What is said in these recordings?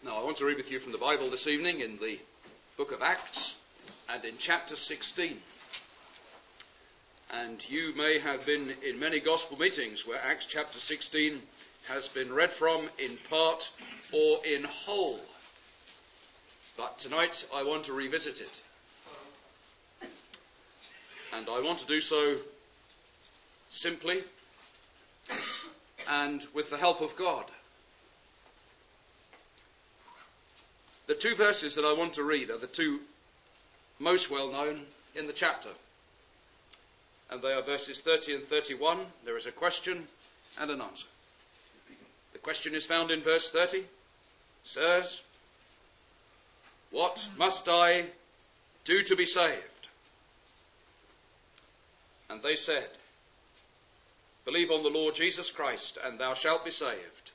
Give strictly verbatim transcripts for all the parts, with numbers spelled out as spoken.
Now, I want to read with you from the Bible this evening in the book of Acts and in chapter sixteen. And you may have been in many gospel meetings where Acts chapter sixteen has been read from in part or in whole. But tonight I want to revisit it. And I want to do so simply and with the help of God. The two verses that I want to read are the two most well known in the chapter. And they are verses thirty and thirty-one. There is a question and an answer. The question is found in verse thirty. Sirs, what must I do to be saved? And they said, believe on the Lord Jesus Christ, and thou shalt be saved,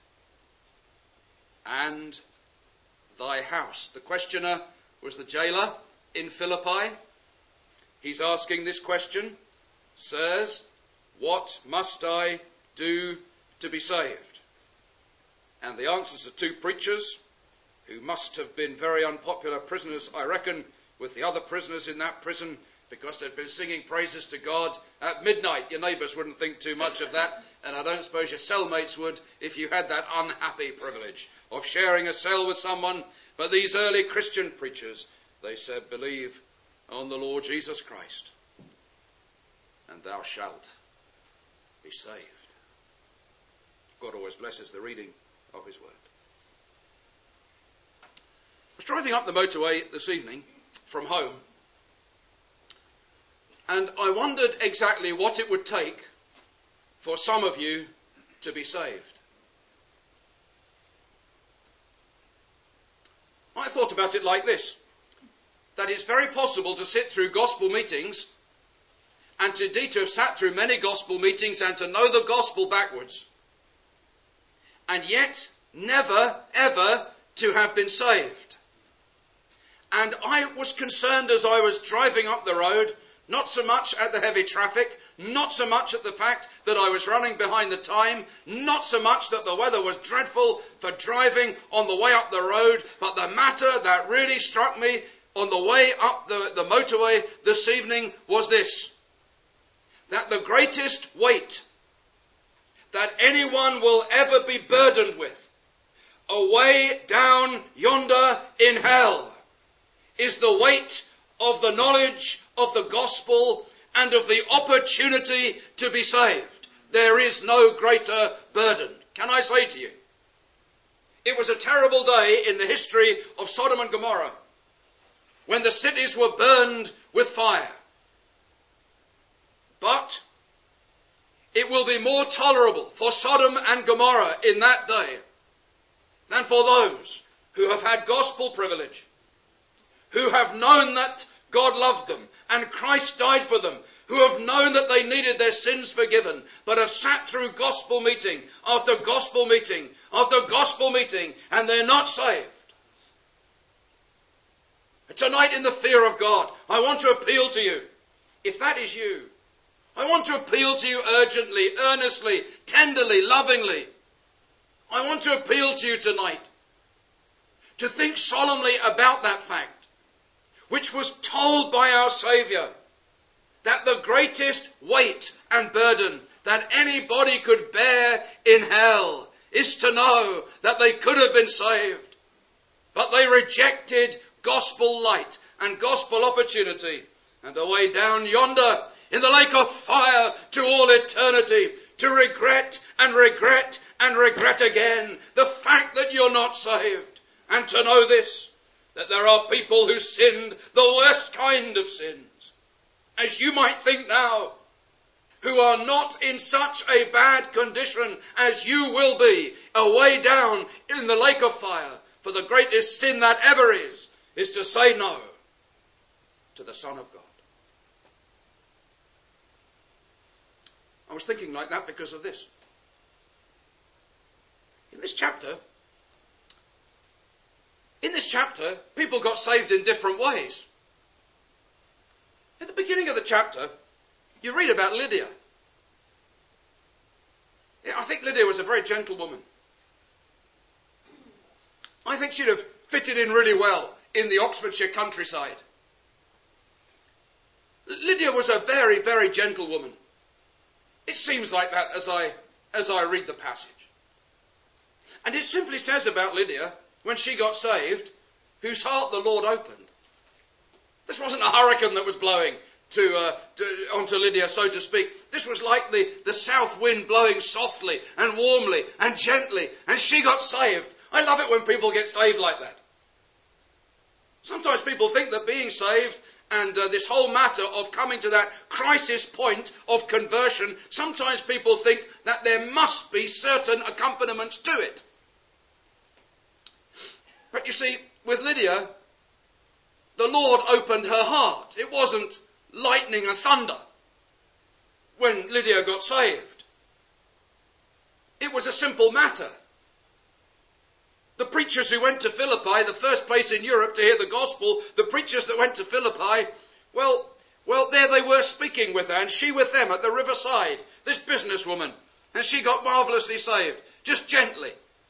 and thy house. The questioner was the jailer in Philippi. He's asking this question, sirs, what must I do to be saved? And the answers are two preachers who must have been very unpopular prisoners, I reckon, with the other prisoners in that prison, because they'd been singing praises to God at midnight. Your neighbours wouldn't think too much of that, and I don't suppose your cellmates would if you had that unhappy privilege of sharing a cell with someone. But these early Christian preachers, they said, believe on the Lord Jesus Christ, and thou shalt be saved. God always blesses the reading of his word. I was driving up the motorway this evening from home, and I wondered exactly what it would take for some of you to be saved. I thought about it like this, that it's very possible to sit through gospel meetings and to indeed to have sat through many gospel meetings and to know the gospel backwards, and yet never, ever to have been saved. And I was concerned as I was driving up the road, not so much at the heavy traffic, not so much at the fact that I was running behind the time, not so much that the weather was dreadful for driving on the way up the road, but the matter that really struck me on the way up the, the motorway this evening was this, that the greatest weight that anyone will ever be burdened with, away down yonder in hell, is the weight of the knowledge of the gospel and of the opportunity to be saved. There is no greater burden. Can I say to you, it was a terrible day in the history of Sodom and Gomorrah when the cities were burned with fire. But it will be more tolerable for Sodom and Gomorrah in that day than for those who have had gospel privilege, who have known that God loved them and Christ died for them, who have known that they needed their sins forgiven, but have sat through gospel meeting after gospel meeting after gospel meeting, and they're not saved. Tonight, in the fear of God, I want to appeal to you. If that is you, I want to appeal to you urgently, earnestly, tenderly, lovingly. I want to appeal to you tonight to think solemnly about that fact, which was told by our Saviour, that the greatest weight and burden that anybody could bear in hell is to know that they could have been saved, but they rejected gospel light and gospel opportunity, and away down yonder in the lake of fire to all eternity, to regret and regret and regret again the fact that you're not saved, and to know this, that there are people who sinned the worst kind of sins, as you might think now, who are not in such a bad condition as you will be, away down in the lake of fire. For the greatest sin that ever is, is to say no to the Son of God. I was thinking like that because of this. In this chapter, In this chapter, people got saved in different ways. At the beginning of the chapter, you read about Lydia. Yeah, I think Lydia was a very gentle woman. I think she'd have fitted in really well in the Oxfordshire countryside. Lydia was a very, very gentle woman. It seems like that as I, as I read the passage. And it simply says about Lydia, when she got saved, whose heart the Lord opened. This wasn't a hurricane that was blowing to, uh, to, onto Lydia, so to speak. This was like the, the south wind blowing softly and warmly and gently, and she got saved. I love it when people get saved like that. Sometimes people think that being saved and uh, this whole matter of coming to that crisis point of conversion, sometimes people think that there must be certain accompaniments to it. But you see, with Lydia, the Lord opened her heart. It wasn't lightning and thunder when Lydia got saved. It was a simple matter. The preachers who went to Philippi, the first place in Europe to hear the gospel, the preachers that went to Philippi, well, well, there they were speaking with her, and she with them at the riverside, this businesswoman, and she got marvellously saved, just gently.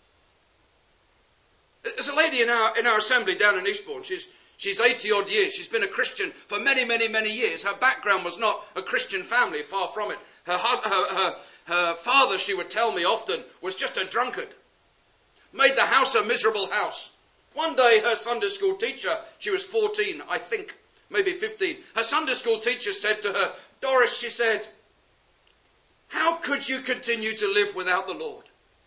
There's a lady in our in our assembly down in Eastbourne. She's she's eighty odd years. She's been a Christian for many, many, many years. Her background was not a Christian family, far from it. Her hus- her, her her father, she would tell me often, was just a drunkard. Made the house a miserable house. One day her Sunday school teacher, she was fourteen, I think, maybe fifteen. Her Sunday school teacher said to her, Doris, she said, how could you continue to live without the Lord?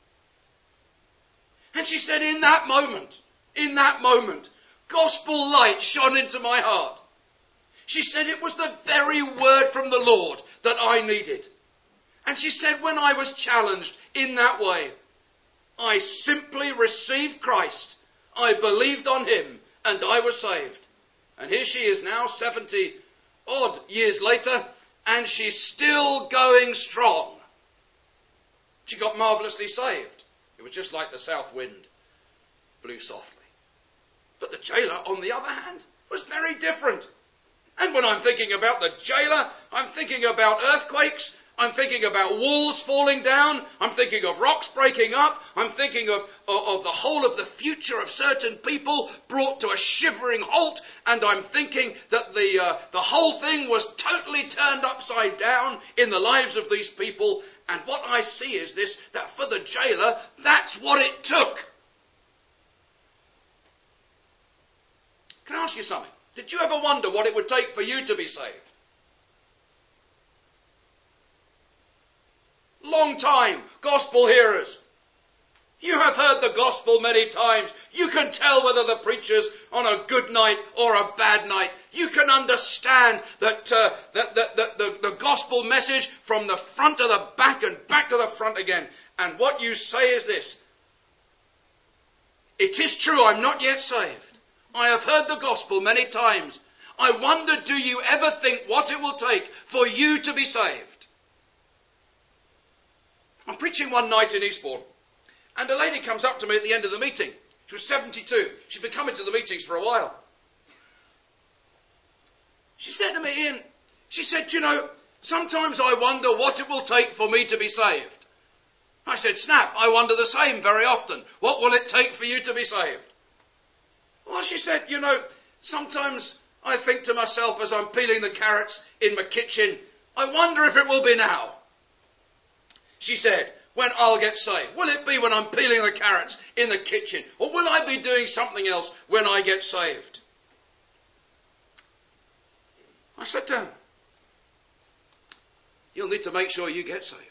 And she said, in that moment, in that moment, gospel light shone into my heart. She said it was the very word from the Lord that I needed. And she said, when I was challenged in that way, I simply received Christ. I believed on him and I was saved. And here she is now, seventy odd years later, and she's still going strong. She got marvellously saved. It was just like the south wind blew softly. But the jailer, on the other hand, was very different. And when I'm thinking about the jailer, I'm thinking about earthquakes, I'm thinking about walls falling down, I'm thinking of rocks breaking up, I'm thinking of, of, of the whole of the future of certain people brought to a shivering halt, and I'm thinking that the, uh, the whole thing was totally turned upside down in the lives of these people. And what I see is this, that for the jailer, that's what it took. Can I ask you something? Did you ever wonder what it would take for you to be saved? Long time, gospel hearers. You have heard the gospel many times. You can tell whether the preacher's on a good night or a bad night. You can understand that, uh, that, that, that the, the gospel message from the front to the back and back to the front again. And what you say is this. It is true, I'm not yet saved. I have heard the gospel many times. I wonder, do you ever think what it will take for you to be saved? I'm preaching one night in Eastbourne, and a lady comes up to me at the end of the meeting. She was seventy-two. She'd been coming to the meetings for a while. She said to me, Ian, she said, you know, sometimes I wonder what it will take for me to be saved. I said, snap, I wonder the same very often. What will it take for you to be saved? Well, she said, you know, sometimes I think to myself as I'm peeling the carrots in my kitchen, I wonder if it will be now. She said, when I'll get saved. Will it be when I'm peeling the carrots in the kitchen? Or will I be doing something else when I get saved? I said to her, you'll need to make sure you get saved.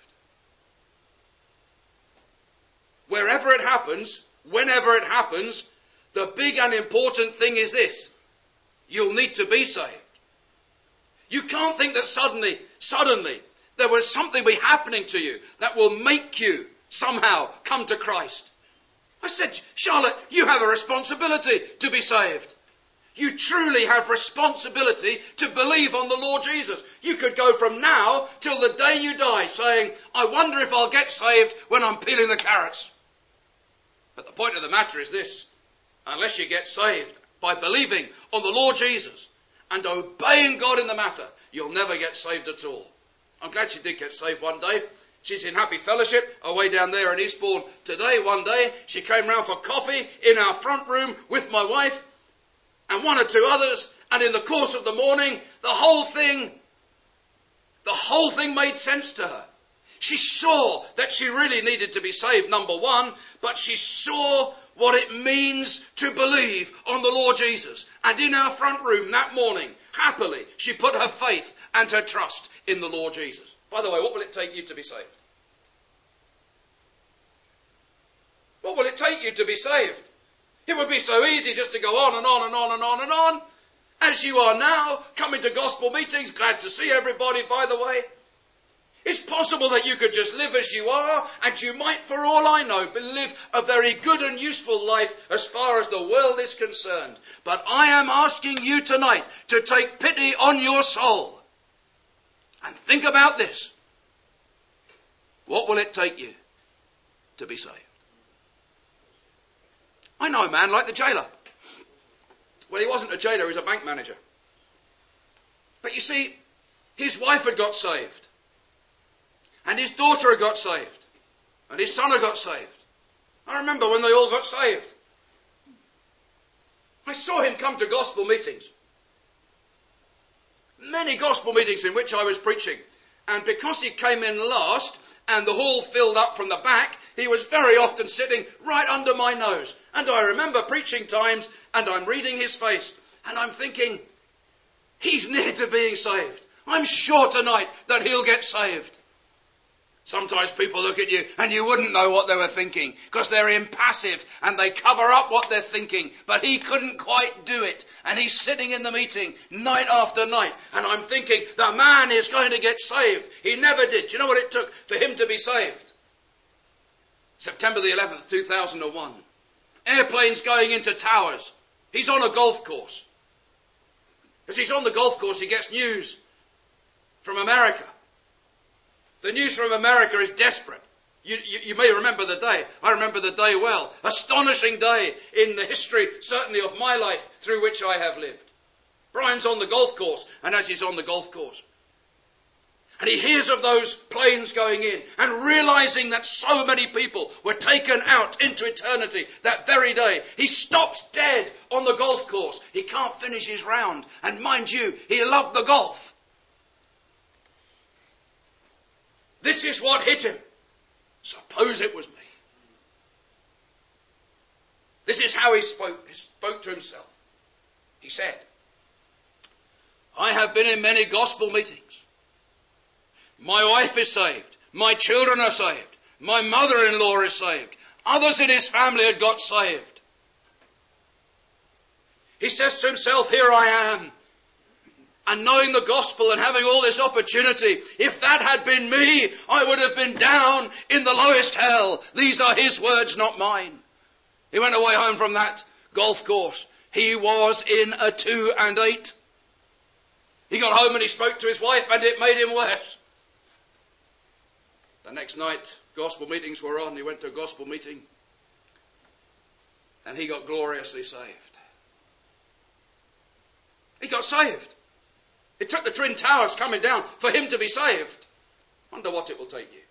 Wherever it happens, whenever it happens, the big and important thing is this. You'll need to be saved. You can't think that suddenly, suddenly, there was something be happening to you that will make you somehow come to Christ. I said, Charlotte, you have a responsibility to be saved. You truly have responsibility to believe on the Lord Jesus. You could go from now till the day you die saying, I wonder if I'll get saved when I'm peeling the carrots. But the point of the matter is this. Unless you get saved by believing on the Lord Jesus and obeying God in the matter, you'll never get saved at all. I'm glad she did get saved one day. She's in Happy Fellowship, away down there in Eastbourne. Today, one day, she came round for coffee in our front room with my wife and one or two others. And in the course of the morning, the whole thing, the whole thing made sense to her. She saw that she really needed to be saved, number one, but she saw what it means to believe on the Lord Jesus. And in our front room that morning, happily, she put her faith and her trust in the Lord Jesus. By the way, what will it take you to be saved? What will it take you to be saved? It would be so easy just to go on and on and on and on and on. As you are now, coming to gospel meetings, glad to see everybody, by the way. It's possible that you could just live as you are, and you might, for all I know, live a very good and useful life as far as the world is concerned. But I am asking you tonight to take pity on your soul and think about this. What will it take you to be saved? I know a man like the jailer. Well, he wasn't a jailer, he was a bank manager. But you see, his wife had got saved. And his daughter had got saved. And his son had got saved. I remember when they all got saved. I saw him come to gospel meetings. Many gospel meetings in which I was preaching. And because he came in last and the hall filled up from the back, he was very often sitting right under my nose. And I remember preaching times and I'm reading his face. And I'm thinking, he's near to being saved. I'm sure tonight that he'll get saved. Sometimes people look at you and you wouldn't know what they were thinking because they're impassive and they cover up what they're thinking. But he couldn't quite do it. And he's sitting in the meeting night after night. And I'm thinking, the man is going to get saved. He never did. Do you know what it took for him to be saved? September the eleventh, two thousand one. Airplanes going into towers. He's on a golf course. As he's on the golf course, he gets news from America. The news from America is desperate. You, you, you may remember the day. I remember the day well. Astonishing day in the history, certainly of my life, through which I have lived. Brian's on the golf course, and as he's on the golf course, and he hears of those planes going in, and realizing that so many people were taken out into eternity that very day, he stops dead on the golf course. He can't finish his round. And mind you, he loved the golf. This is what hit him. Suppose it was me. This is how he spoke, he spoke to himself. He said, I have been in many gospel meetings. My wife is saved. My children are saved. My mother-in-law is saved. Others in his family had got saved. He says to himself, here I am. And knowing the gospel and having all this opportunity, if that had been me, I would have been down in the lowest hell. These are his words, not mine. He went away home from that golf course. He was in a two and eight. He got home and he spoke to his wife and it made him worse. The next night, gospel meetings were on. He went to a gospel meeting and he got gloriously saved. He got saved. It took the Twin Towers coming down for him to be saved. Wonder what it will take you.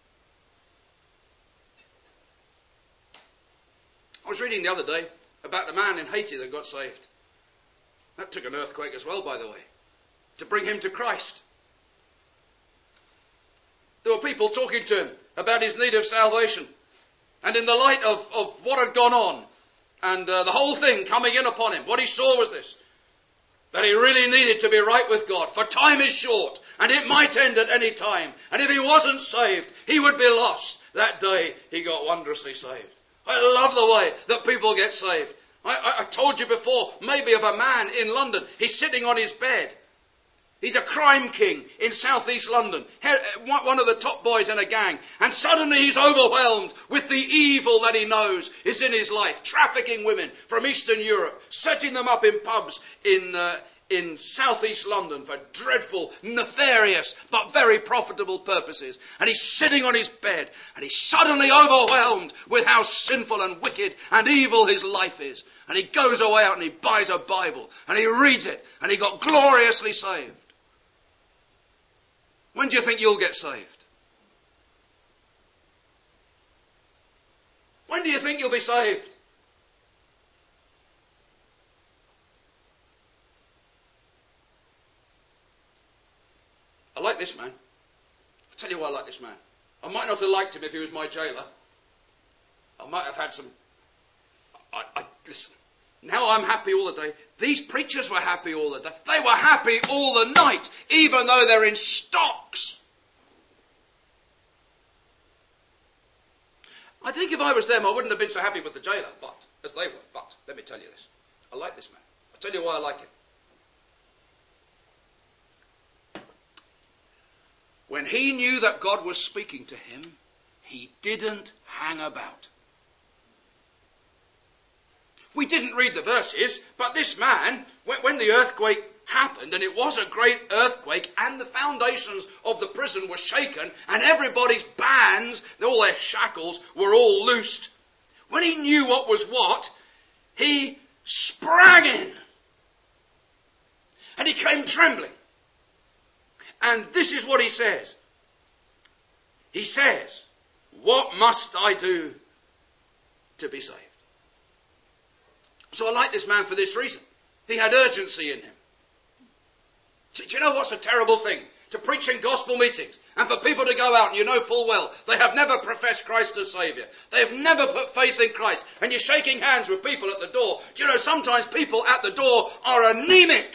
I was reading the other day about the man in Haiti that got saved. That took an earthquake as well, by the way, to bring him to Christ. There were people talking to him about his need of salvation. And in the light of, of what had gone on and uh, the whole thing coming in upon him, what he saw was this. That he really needed to be right with God. For time is short and it might end at any time. And if he wasn't saved, he would be lost. That day he got wondrously saved. I love the way that people get saved. I, I, I told you before, maybe of a man in London. He's sitting on his bed. He's a crime king in southeast London. One of the top boys in a gang. And suddenly he's overwhelmed with the evil that he knows is in his life. Trafficking women from Eastern Europe. Setting them up in pubs in uh, in southeast London for dreadful, nefarious, but very profitable purposes. And he's sitting on his bed. And he's suddenly overwhelmed with how sinful and wicked and evil his life is. And he goes away out and he buys a Bible. And he reads it. And he got gloriously saved. When do you think you'll get saved? When do you think you'll be saved? I like this man. I'll tell you why I like this man. I might not have liked him if he was my jailer. I might have had some... I, I listen, now I'm happy all the day. These preachers were happy all the day. They were happy all the night, even though they're in stocks. I think if I was them, I wouldn't have been so happy with the jailer, but as they were. But let me tell you this. I like this man. I'll tell you why I like him. When he knew that God was speaking to him, he didn't hang about. We didn't read the verses, but this man, when the earthquake happened, and it was a great earthquake, and the foundations of the prison were shaken, and everybody's bands, all their shackles, were all loosed. When he knew what was what, he sprang in. And he came trembling. And this is what he says. He says, "What must I do to be saved?" So I like this man for this reason. He had urgency in him. Do you know what's a terrible thing? To preach in gospel meetings and for people to go out and you know full well they have never professed Christ as Saviour. They have never put faith in Christ. And you're shaking hands with people at the door. Do you know sometimes people at the door are anemic?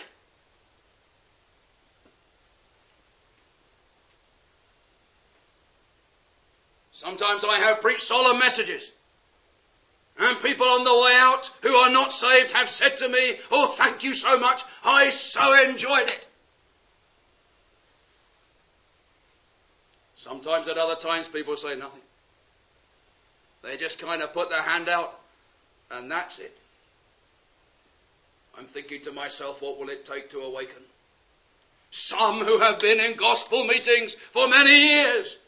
Sometimes I have preached solemn messages. And people on the way out who are not saved have said to me, "Oh, thank you so much. I so enjoyed it." Sometimes at other times people say nothing. They just kind of put their hand out and that's it. I'm thinking to myself, what will it take to awaken? Some who have been in gospel meetings for many years.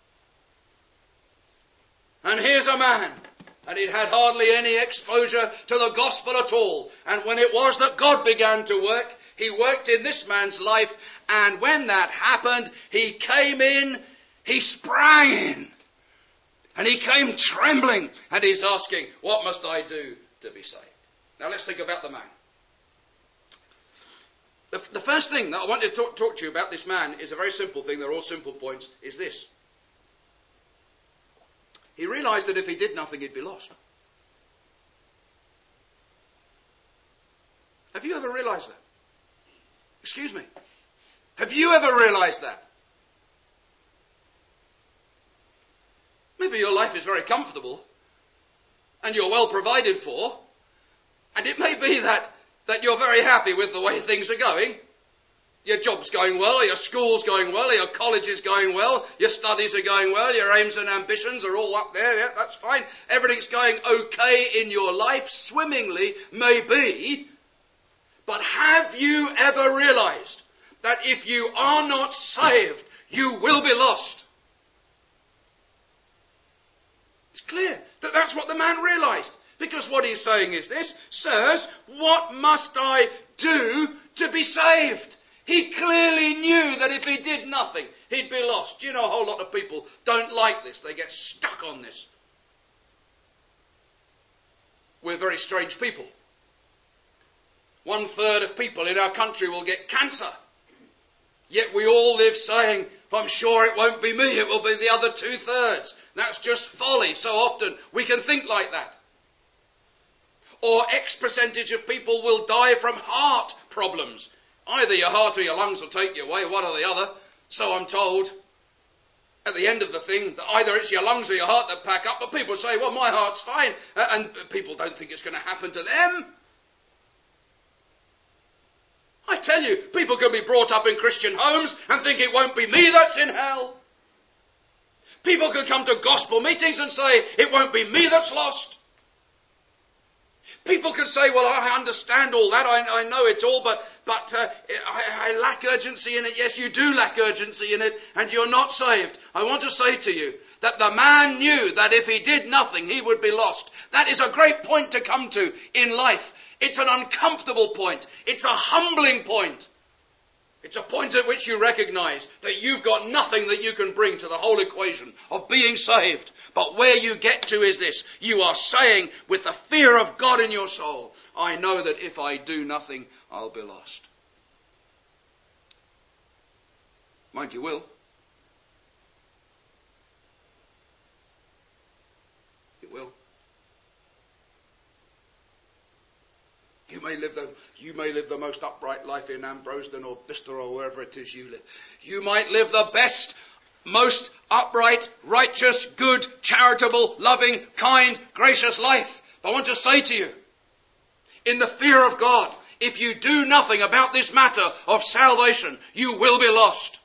And here's a man, and he'd had hardly any exposure to the gospel at all. And when it was that God began to work, he worked in this man's life. And when that happened, he came in, he sprang in. And he came trembling. And he's asking, what must I do to be saved? Now let's think about the man. The, the first thing that I want to talk, talk to you about this man is a very simple thing. They're all simple points. Is this. He realized that if he did nothing, he'd be lost. Have you ever realized that? Excuse me. Have you ever realized that? Maybe your life is very comfortable and you're well provided for, and it may be that, that you're very happy with the way things are going. Your job's going well, or your school's going well, or your college is going well, your studies are going well, your aims and ambitions are all up there, yeah, that's fine. Everything's going okay in your life, swimmingly, maybe. But have you ever realized that if you are not saved, you will be lost? It's clear that that's what the man realized. Because what he's saying is this, "Sirs, what must I do to be saved?" He clearly knew that if he did nothing, he'd be lost. Do you know a whole lot of people don't like this? They get stuck on this. We're very strange people. One third of people in our country will get cancer. Yet we all live saying, "I'm sure it won't be me, it will be the other two thirds. That's just folly. So often we can think like that. Or X percentage of people will die from heart problems. Either your heart or your lungs will take you away, one or the other. So I'm told at the end of the thing that either it's your lungs or your heart that pack up. But people say, well, my heart's fine. And people don't think it's going to happen to them. I tell you, people can be brought up in Christian homes and think it won't be me that's in hell. People can come to gospel meetings and say, it won't be me that's lost. People can say, well, I understand all that, I, I know it all, but, but uh, I, I lack urgency in it. Yes, you do lack urgency in it, and you're not saved. I want to say to you that the man knew that if he did nothing, he would be lost. That is a great point to come to in life. It's an uncomfortable point. It's a humbling point. It's a point at which you recognize that you've got nothing that you can bring to the whole equation of being saved. But where you get to is this. You are saying with the fear of God in your soul, I know that if I do nothing, I'll be lost. Mind you will. You will. You may live the, you may live the most upright life in Ambrosden or Bicester or wherever it is you live. You might live the best, most upright, righteous, good, charitable, loving, kind, gracious life. But I want to say to you, in the fear of God, if you do nothing about this matter of salvation, you will be lost.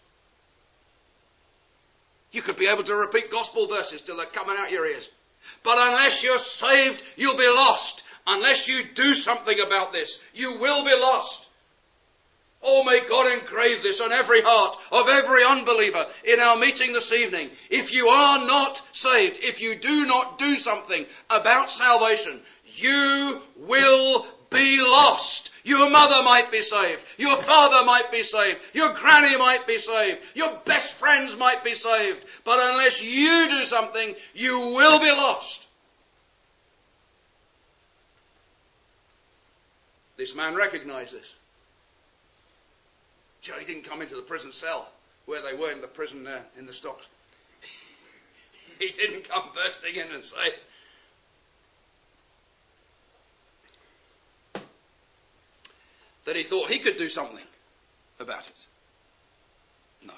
You could be able to repeat gospel verses till they're coming out your ears. But unless you're saved, you'll be lost. Unless you do something about this, you will be lost. Oh, may God engrave this on every heart of every unbeliever in our meeting this evening. If you are not saved, if you do not do something about salvation, you will be lost. Your mother might be saved. Your father might be saved. Your granny might be saved. Your best friends might be saved. But unless you do something, you will be lost. This man recognized this. Joe, he didn't come into the prison cell where they were in the prison uh, in the stocks. He didn't come bursting in and say, that he thought he could do something about it. No.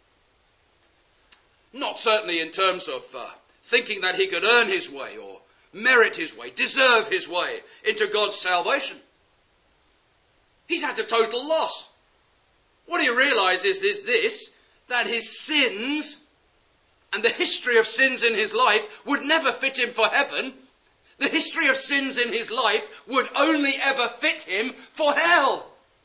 Not certainly in terms of uh, thinking that he could earn his way or merit his way, deserve his way into God's salvation. He's had a total loss. What he realizes is this, that his sins and the history of sins in his life would never fit him for heaven. The history of sins in his life would only ever fit him for hell.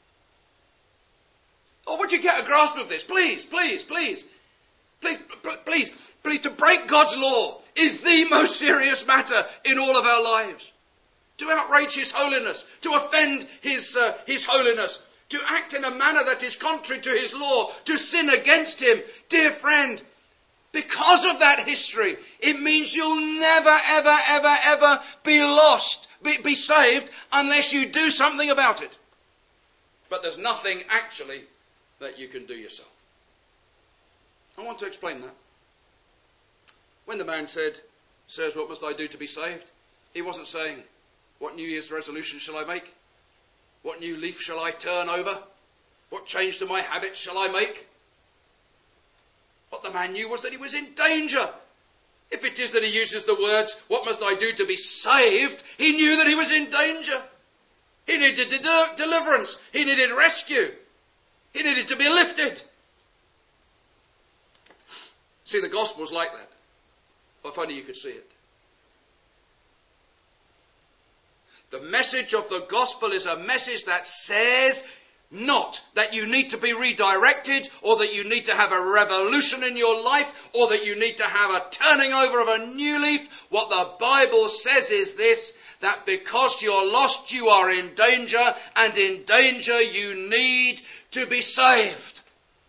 Oh, would you get a grasp of this? Please, please, please. Please, please, please, to break God's law is the most serious matter in all of our lives. To outrage his holiness, to offend his, uh, his holiness, to act in a manner that is contrary to his law, to sin against him. Dear friend, because of that history, it means you'll never, ever, ever, ever be lost, be, be saved, unless you do something about it. But there's nothing actually that you can do yourself. I want to explain that. When the man said, sirs, what must I do to be saved? He wasn't saying, what New Year's resolution shall I make? What new leaf shall I turn over? What change to my habits shall I make? What the man knew was that he was in danger. If it is that he uses the words, what must I do to be saved? He knew that he was in danger. He needed de- deliverance. He needed rescue. He needed to be lifted. See, the gospel's like that. If only you could see it. The message of the gospel is a message that says not that you need to be redirected or that you need to have a revolution in your life or that you need to have a turning over of a new leaf. What the Bible says is this, that because you're lost, you are in danger, and in danger you need to be saved.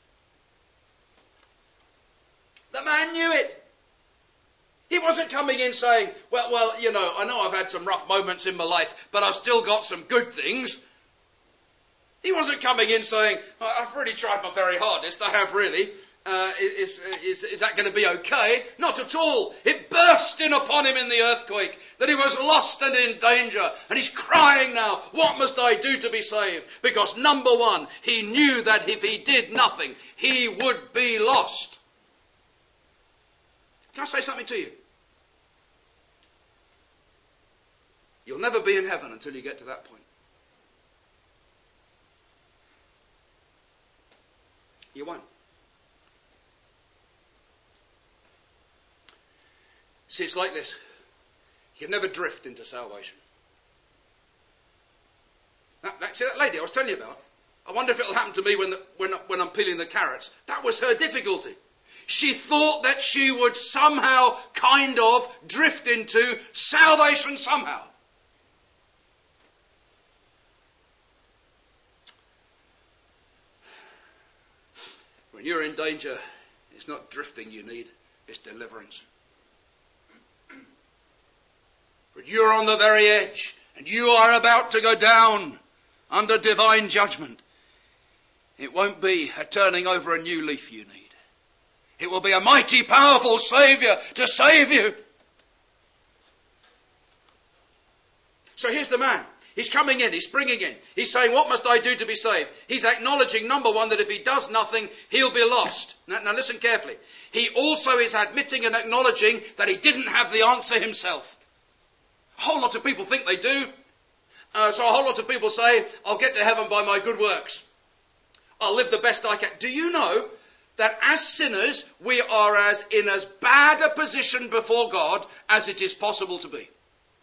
The man knew it. He wasn't coming in saying, well, well, you know, I know I've had some rough moments in my life, but I've still got some good things. He wasn't coming in saying, I've really tried my very hardest, I have really. Uh, is, is, is that going to be okay? Not at all. It burst in upon him in the earthquake, that he was lost and in danger, and he's crying now, what must I do to be saved? Because number one, he knew that if he did nothing, he would be lost. Can I say something to you? You'll never be in heaven until you get to that point. You won't. See, it's like this. You never drift into salvation. That, that, see that lady I was telling you about? I wonder if it'll happen to me when, the, when, when I'm peeling the carrots. That was her difficulty. She thought that she would somehow kind of drift into salvation somehow. you're in danger, it's not drifting you need, it's deliverance. But you're on the very edge, and you are about to go down under divine judgment. It won't be a turning over a new leaf you need. It will be a mighty, powerful Saviour to save you. So here's the man. He's coming in, he's springing in. He's saying, what must I do to be saved? He's acknowledging, number one, that if he does nothing, he'll be lost. Now, now listen carefully. He also is admitting and acknowledging that he didn't have the answer himself. A whole lot of people think they do. Uh, so a whole lot of people say, I'll get to heaven by my good works. I'll live the best I can. Do you know that as sinners, we are as in as bad a position before God as it is possible to be?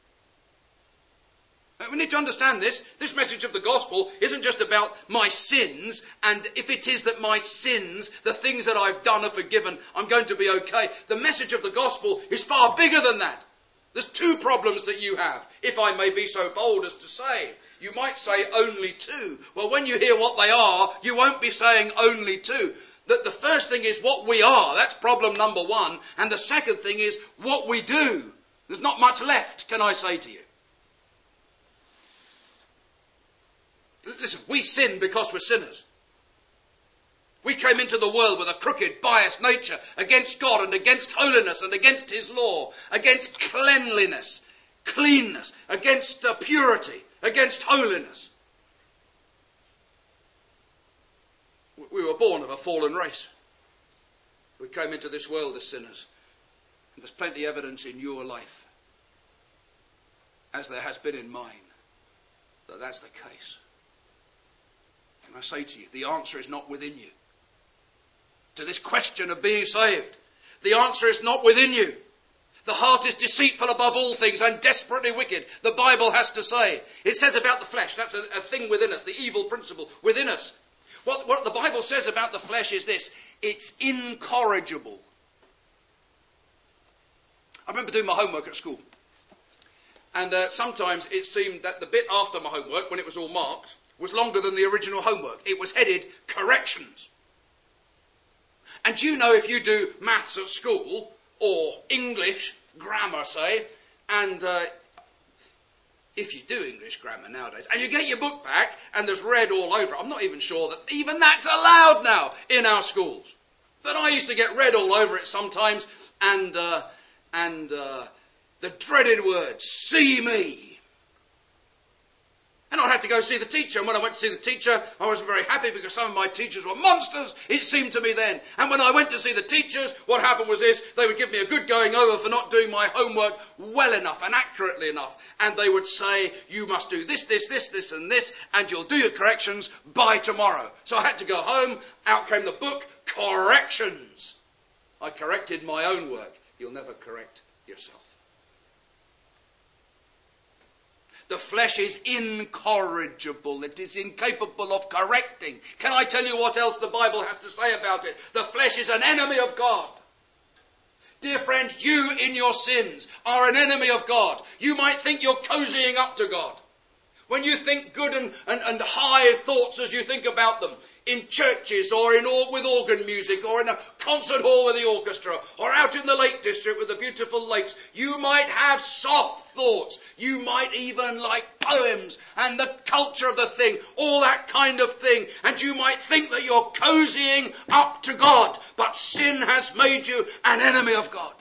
We need to understand this. This message of the gospel isn't just about my sins, and if it is that my sins, the things that I've done are forgiven, I'm going to be okay. The message of the gospel is far bigger than that. There's two problems that you have, if I may be so bold as to say. You might say only two. Well, when you hear what they are, you won't be saying only two. The, the first thing is what we are. That's problem number one. And the second thing is what we do. There's not much left, can I say to you. Listen, we sin because we're sinners. We came into the world with a crooked, biased nature against God and against holiness and against his law, against cleanliness, cleanness, against uh, purity, against holiness. We were born of a fallen race. We came into this world as sinners. And there's plenty of evidence in your life, as there has been in mine, that that's the case. And I say to you, the answer is not within you. To this question of being saved, the answer is not within you. The heart is deceitful above all things and desperately wicked, the Bible has to say. It says about the flesh, that's a, a thing within us, the evil principle within us. What, what the Bible says about the flesh is this: it's incorrigible. I remember doing my homework at school. And uh, sometimes it seemed that the bit after my homework, when it was all marked, was longer than the original homework. It was headed corrections. And you know, if you do maths at school, or English grammar, say, and uh, if you do English grammar nowadays, and you get your book back and there's red all over it, I'm not even sure that even that's allowed now in our schools. But I used to get red all over it sometimes, and uh, and uh, the dreaded word, see me. And I had to go see the teacher. And when I went to see the teacher, I wasn't very happy because some of my teachers were monsters, it seemed to me then. And when I went to see the teachers, what happened was this: they would give me a good going over for not doing my homework well enough and accurately enough. And they would say, you must do this, this, this, this and this, and you'll do your corrections by tomorrow. So I had to go home. Out came the book, corrections. I corrected my own work. You'll never correct yourself. The flesh is incorrigible. It is incapable of correcting. Can I tell you what else the Bible has to say about it? The flesh is an enemy of God. Dear friend, you in your sins are an enemy of God. You might think you're cozying up to God. When you think good and, and, and high thoughts as you think about them, in churches or in or, with organ music or in a concert hall with the orchestra or out in the Lake District with the beautiful lakes, you might have soft thoughts. You might even like poems and the culture of the thing, all that kind of thing. And you might think that you're cozying up to God, but sin has made you an enemy of God.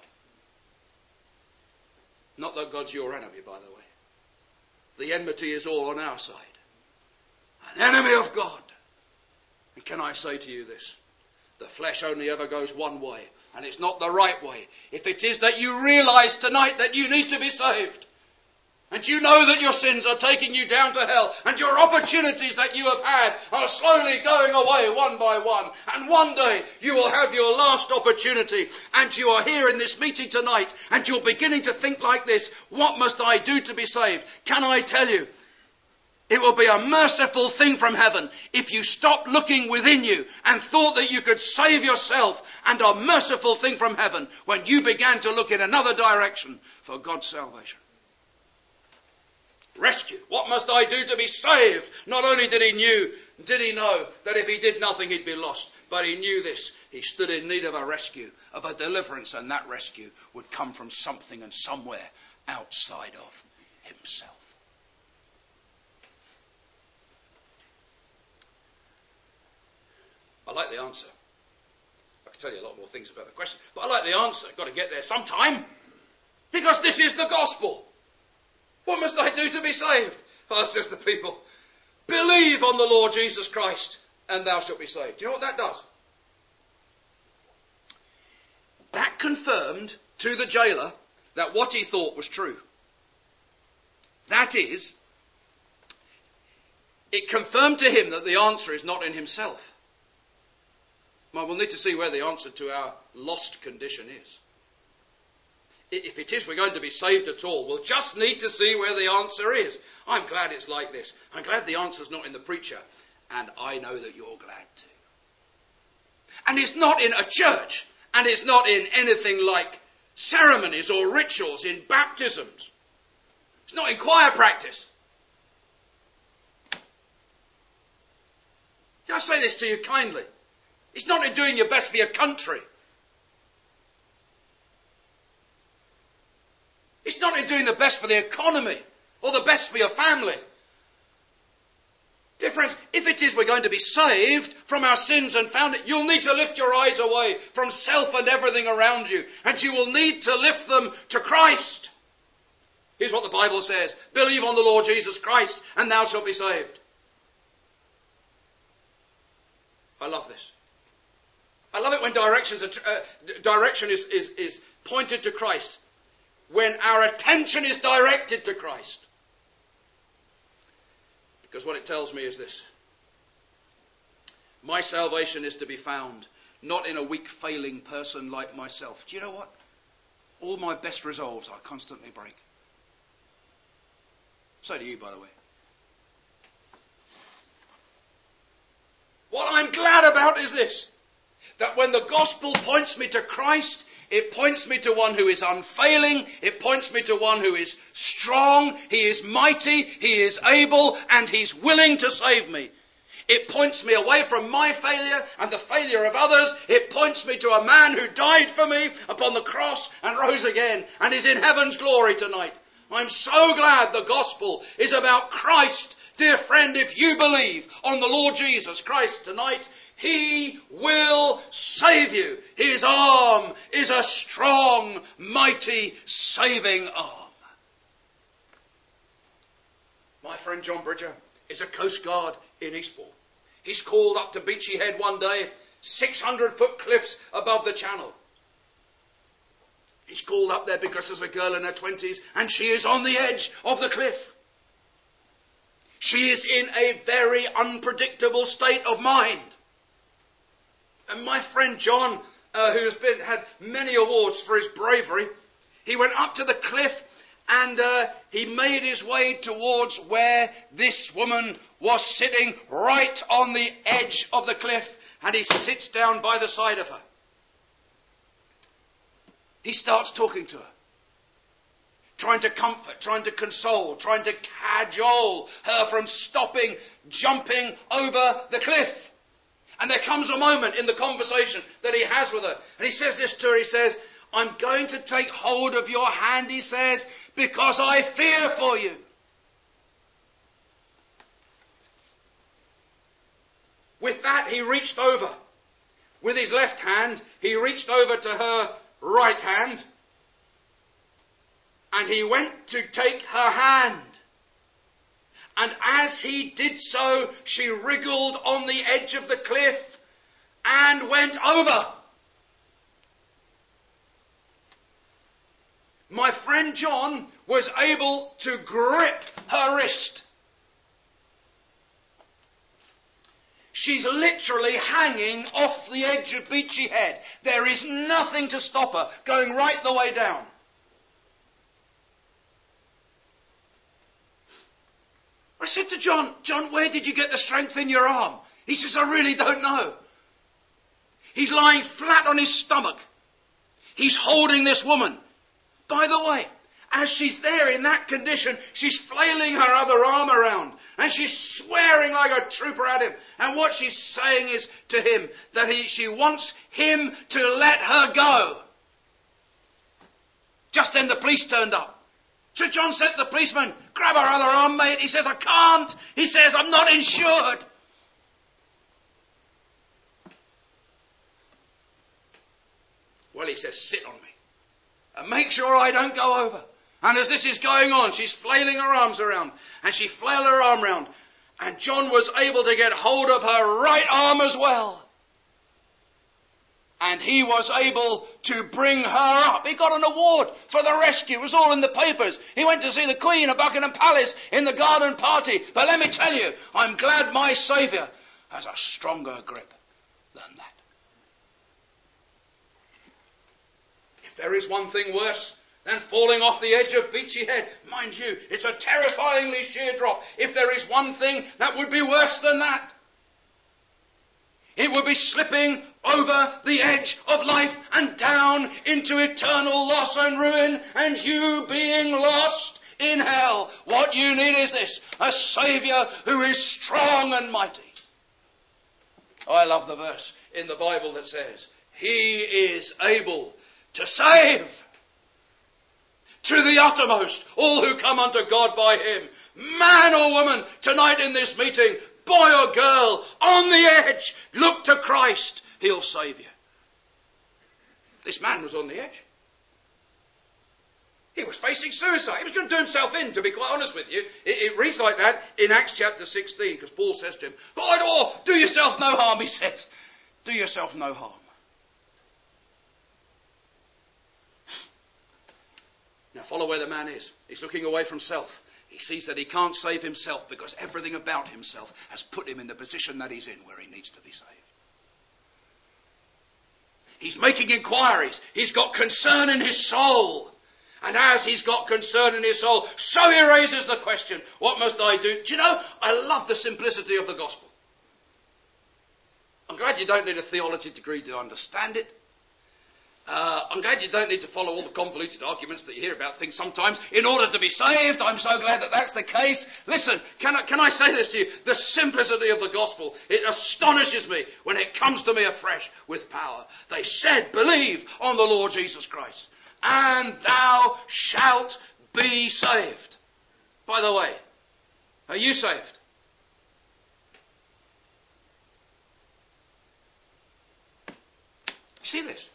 Not that God's your enemy, by the way. The enmity is all on our side. An enemy of God. And can I say to you this? The flesh only ever goes one way, and it's not the right way. If it is that you realise tonight that you need to be saved, and you know that your sins are taking you down to hell, and your opportunities that you have had are slowly going away one by one, and one day you will have your last opportunity, and you are here in this meeting tonight, and you're beginning to think like this: what must I do to be saved? Can I tell you? It will be a merciful thing from heaven if you stopped looking within you and thought that you could save yourself, and a merciful thing from heaven when you began to look in another direction for God's salvation. Rescue. What must I do to be saved? Not only did he knew, did he know that if he did nothing he'd be lost, But he knew this. He stood in need of a rescue, of a deliverance, and that rescue would come from something and somewhere outside of himself. I like the answer. I could tell you a lot more things about the question, but I like the answer. Got to get there sometime. Because this is the gospel. What must I do to be saved? Oh, says the people, believe on the Lord Jesus Christ, and thou shalt be saved. Do you know what that does? That confirmed to the jailer that what he thought was true. That is, it confirmed to him that the answer is not in himself. Well, we'll need to see where the answer to our lost condition is. If it is we're going to be saved at all, we'll just need to see where the answer is. I'm glad it's like this. I'm glad the answer's not in the preacher. And I know that you're glad too. And it's not in a church. And it's not in anything like ceremonies or rituals, in baptisms. It's not in choir practice. I say this to you kindly. It's not in doing your best for your country. It's not in doing the best for the economy or the best for your family. Dear friends, if it is we're going to be saved from our sins and found it, you'll need to lift your eyes away from self and everything around you. And you will need to lift them to Christ. Here's what the Bible says. Believe on the Lord Jesus Christ and thou shalt be saved. I love this. I love it when directions are, uh, direction is, is, is pointed to Christ. When our attention is directed to Christ. Because what it tells me is this. My salvation is to be found not in a weak, failing person like myself. Do you know what? All my best resolves I constantly break. So do you, by the way. What I'm glad about is this. That when the gospel points me to Christ, it points me to one who is unfailing. It points me to one who is strong. He is mighty. He is able. And he's willing to save me. It points me away from my failure and the failure of others. It points me to a man who died for me upon the cross and rose again and is in heaven's glory tonight. I'm so glad the gospel is about Christ. Dear friend, if you believe on the Lord Jesus Christ tonight, He will save you. His arm is a strong, mighty, saving arm. My friend John Bridger is a Coast Guard in Eastbourne. He's called up to Beachy Head one day, six hundred foot cliffs above the channel. He's called up there because there's a girl in her twenties and she is on the edge of the cliff. She is in a very unpredictable state of mind. And my friend John, uh, who's been had many awards for his bravery, he went up to the cliff and uh, he made his way towards where this woman was sitting right on the edge of the cliff, and he sits down by the side of her. He starts talking to her, trying to comfort, trying to console, trying to cajole her from stopping, jumping over the cliff. And there comes a moment in the conversation that he has with her. And he says this to her, he says, I'm going to take hold of your hand, he says, because I fear for you. With that, he reached over. With his left hand, he reached over to her right hand. And he went to take her hand. And as he did so, she wriggled on the edge of the cliff and went over. My friend John was able to grip her wrist. She's literally hanging off the edge of Beachy Head. There is nothing to stop her going right the way down. I said to John, John, where did you get the strength in your arm? He says, I really don't know. He's lying flat on his stomach. He's holding this woman. By the way, as she's there in that condition, she's flailing her other arm around and she's swearing like a trooper at him. And what she's saying is to him that he, she wants him to let her go. Just then the police turned up. So John said to the policeman, grab her other arm, mate. He says, I can't. He says, I'm not insured. Well, he says, sit on me and make sure I don't go over. And as this is going on, she's flailing her arms around, and she flailed her arm round, and John was able to get hold of her right arm as well. And he was able to bring her up. He got an award for the rescue. It was all in the papers. He went to see the Queen at Buckingham Palace in the garden party. But let me tell you, I'm glad my Saviour has a stronger grip than that. If there is one thing worse than falling off the edge of Beachy Head, mind you, it's a terrifyingly sheer drop. If there is one thing that would be worse than that, it would be slipping over the edge of life and down into eternal loss and ruin, and you being lost in hell. What you need is this, a Saviour who is strong and mighty. I love the verse in the Bible that says, He is able to save to the uttermost all who come unto God by Him. Man or woman, tonight in this meeting, boy or girl, on the edge, look to Christ. He'll save you. This man was on the edge. He was facing suicide. He was going to do himself in, to be quite honest with you. It, it reads like that in Acts chapter sixteen, because Paul says to him, by the way, do yourself no harm, he says. Do yourself no harm. Now follow where the man is. He's looking away from self. He sees that he can't save himself because everything about himself has put him in the position that he's in where he needs to be saved. He's making inquiries. He's got concern in his soul. And as he's got concern in his soul, so he raises the question, what must I do? Do you know, I love the simplicity of the gospel. I'm glad you don't need a theology degree to understand it. Uh, I'm glad you don't need to follow all the convoluted arguments that you hear about things sometimes in order to be saved. I'm so glad that that's the case. Listen, can I, can I say this to you? The simplicity of the gospel, it astonishes me when it comes to me afresh with power. They said, believe on the Lord Jesus Christ, and thou shalt be saved. By the way, are you saved? You see this?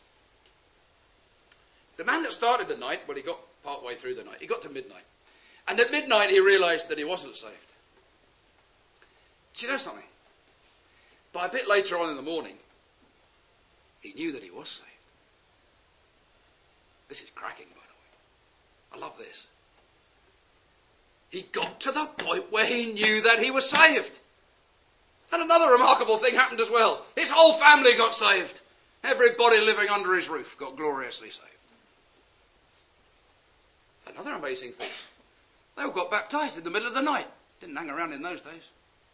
The man that started the night, well, he got part way through the night. He got to midnight. And at midnight, he realised that he wasn't saved. Do you know something? By a bit later on in the morning, he knew that he was saved. This is cracking, by the way. I love this. He got to the point where he knew that he was saved. And another remarkable thing happened as well. His whole family got saved. Everybody living under his roof got gloriously saved. Another amazing thing. They all got baptised in the middle of the night. Didn't hang around in those days.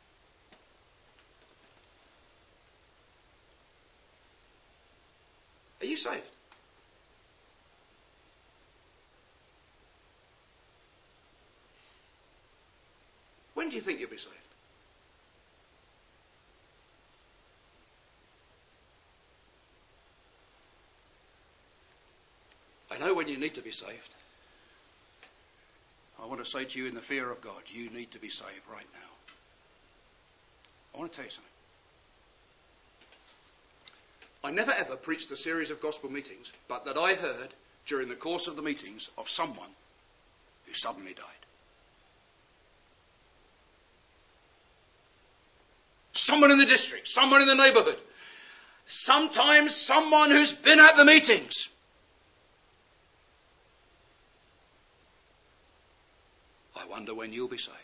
Are you saved? When do you think you'll be saved? I know when you need to be saved. I want to say to you in the fear of God, you need to be saved right now. I want to tell you something. I never ever preached a series of gospel meetings, but that I heard during the course of the meetings of someone who suddenly died. Someone in the district, someone in the neighbourhood, sometimes someone who's been at the meetings. I wonder when you'll be saved.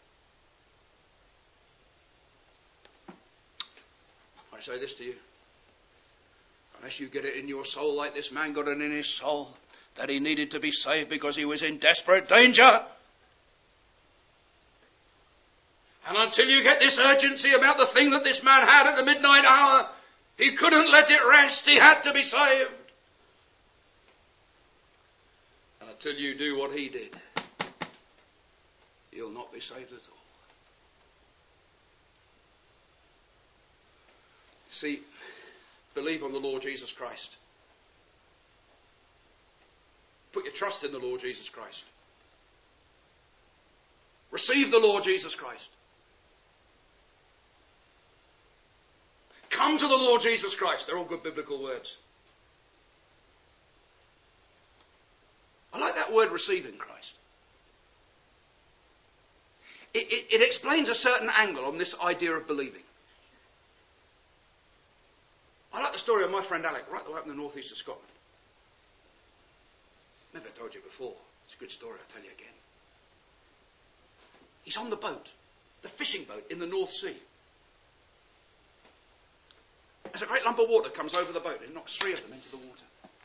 I say this to you. Unless you get it in your soul like this man got it in his soul, that he needed to be saved because he was in desperate danger. And until you get this urgency about the thing that this man had at the midnight hour, he couldn't let it rest. He had to be saved. And I until you do what he did, you'll not be saved at all. See, believe on the Lord Jesus Christ. Put your trust in the Lord Jesus Christ. Receive the Lord Jesus Christ. Come to the Lord Jesus Christ. They're all good biblical words. I like that word, receiving Christ. It, it, it explains a certain angle on this idea of believing. I like the story of my friend Alec, right the way up in the northeast of Scotland. Maybe I told you before. It's a good story, I'll tell you again. He's on the boat, the fishing boat in the North Sea. There's a great lump of water comes over the boat and knocks three of them into the water.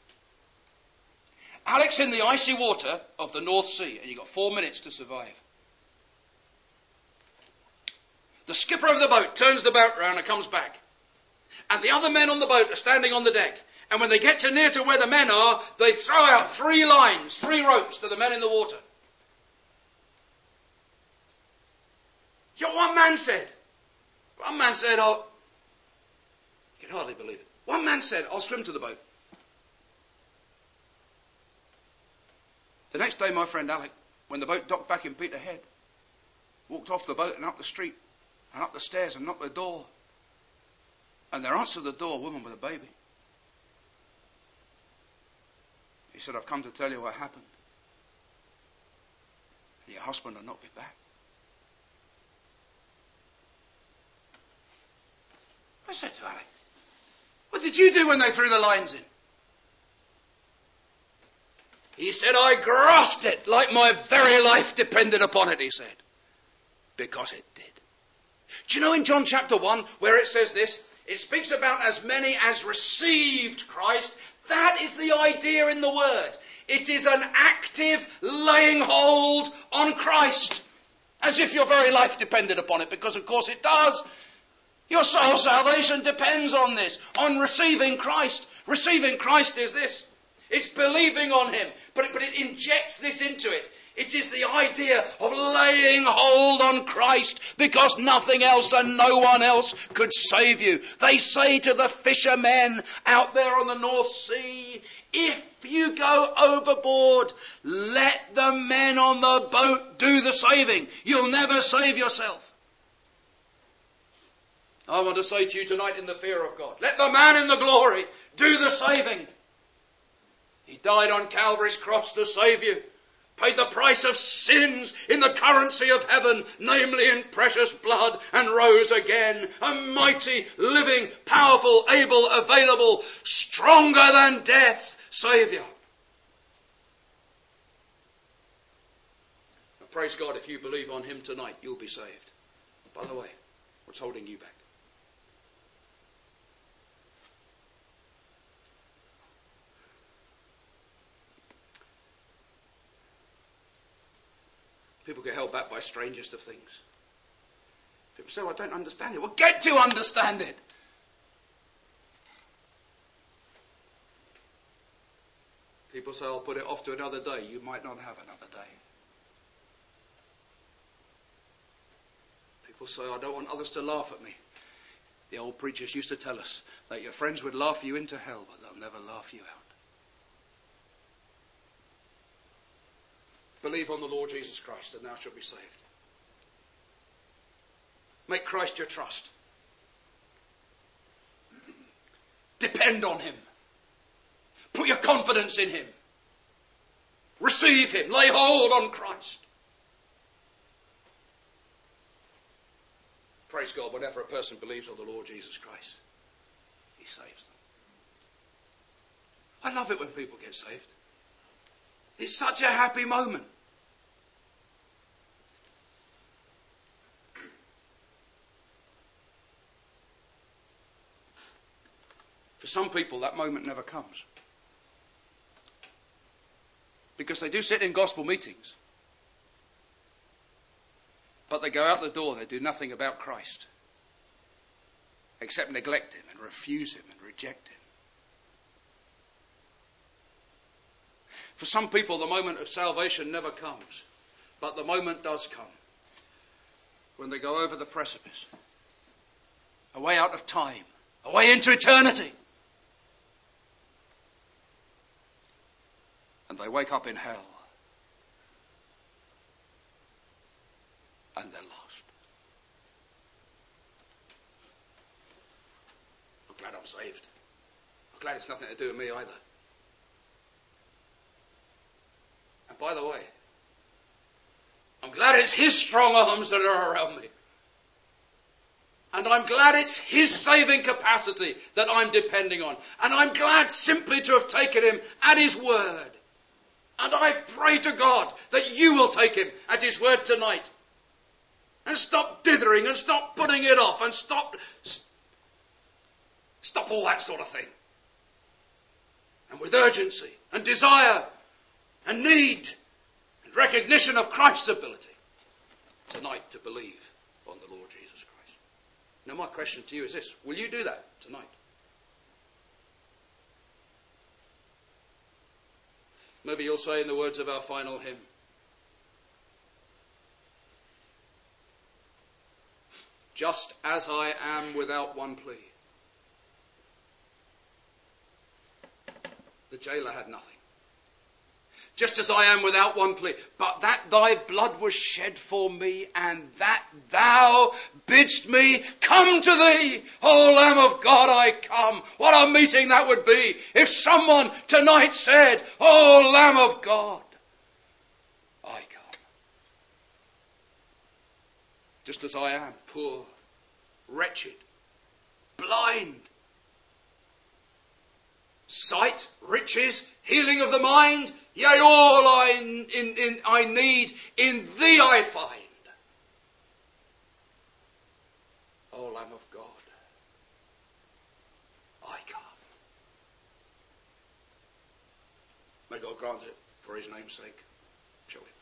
Alec's in the icy water of the North Sea, and you've got four minutes to survive. The skipper of the boat turns the boat round and comes back. And the other men on the boat are standing on the deck. And when they get to near to where the men are, they throw out three lines, three ropes to the men in the water. You know what one man said? One man said, I'll... You can hardly believe it. One man said, I'll swim to the boat. The next day, my friend Alec, when the boat docked back in Peterhead, walked off the boat and up the street and up the stairs and knocked the door. And there answered the door a woman with a baby. He said, I've come to tell you what happened. Your husband will not be back. I said to Alec, what did you do when they threw the lines in? He said, I grasped it like my very life depended upon it, he said. Because it did. Do you know in John chapter one, where it says this, it speaks about as many as received Christ. That is the idea in the word. It is an active laying hold on Christ. As if your very life depended upon it, because of course it does. Your soul salvation depends on this, on receiving Christ. Receiving Christ is this. It's believing on him, but it, but it injects this into it. It is the idea of laying hold on Christ because nothing else and no one else could save you. They say to the fishermen out there on the North Sea, if you go overboard, let the men on the boat do the saving. You'll never save yourself. I want to say to you tonight in the fear of God, let the man in the glory do the saving. He died on Calvary's cross to save you. Paid the price of sins in the currency of heaven, namely in precious blood, and rose again. A mighty, living, powerful, able, available, stronger than death, Saviour. Now, praise God, if you believe on him tonight, you'll be saved. By the way, what's holding you back? People get held back by strangest of things. People say, well, I don't understand it. Well, get to understand it. People say, I'll put it off to another day. You might not have another day. People say, I don't want others to laugh at me. The old preachers used to tell us that your friends would laugh you into hell, but they'll never laugh you out. Believe on the Lord Jesus Christ, and thou shalt be saved. Make Christ your trust. Depend on him. Put your confidence in him. Receive him. Lay hold on Christ. Praise God, whenever a person believes on the Lord Jesus Christ, he saves them. I love it when people get saved. It's such a happy moment. For some people, that moment never comes. Because they do sit in gospel meetings, but they go out the door, they do nothing about Christ, except neglect him and refuse him and reject him. For some people, the moment of salvation never comes. But the moment does come. When they go over the precipice. A way out of time. A way into eternity. And they wake up in hell. And they're lost. I'm glad I'm saved. I'm glad it's nothing to do with me either. And by the way, I'm glad it's his strong arms that are around me. And I'm glad it's his saving capacity that I'm depending on. And I'm glad simply to have taken him at his word. And I pray to God that you will take him at his word tonight. And stop dithering and stop putting it off and stop, stop all that sort of thing. And with urgency and desire and need and recognition of Christ's ability tonight to believe on the Lord Jesus Christ. Now my question to you is this: will you do that tonight? Maybe you'll say in the words of our final hymn, just as I am without one plea. The jailer had nothing. Just as I am without one plea. But that thy blood was shed for me, and that thou bidst me come to thee. O Lamb of God, I come. What a meeting that would be if someone tonight said, O Lamb of God, I come. Just as I am, poor, wretched, blind. Sight, riches, healing of the mind, yea, all I, in, in, I need, in thee I find. O Lamb of God, I come. May God grant it for his name's sake, shall we?